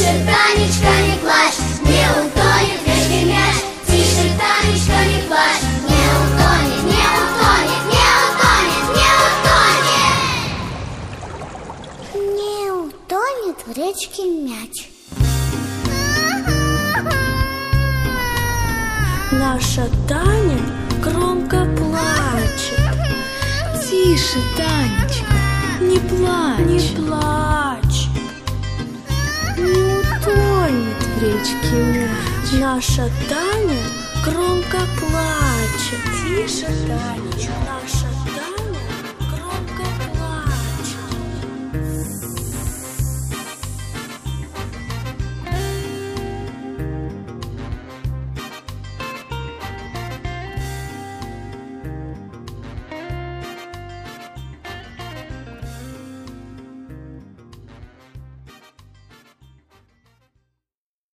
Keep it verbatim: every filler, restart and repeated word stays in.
Тише, Танечка, не плачь, не утонет в речке мяч. Тише, Танечка, не плачь, не утонет, не утонет, не утонет, не утонет. Не утонет в речке мяч. Наша Таня громко плачет. Тише, Танечка, не плачь, не плачь. Не утонет в речке мяч. Наша Таня громко плачет. Тише, Танечка, наша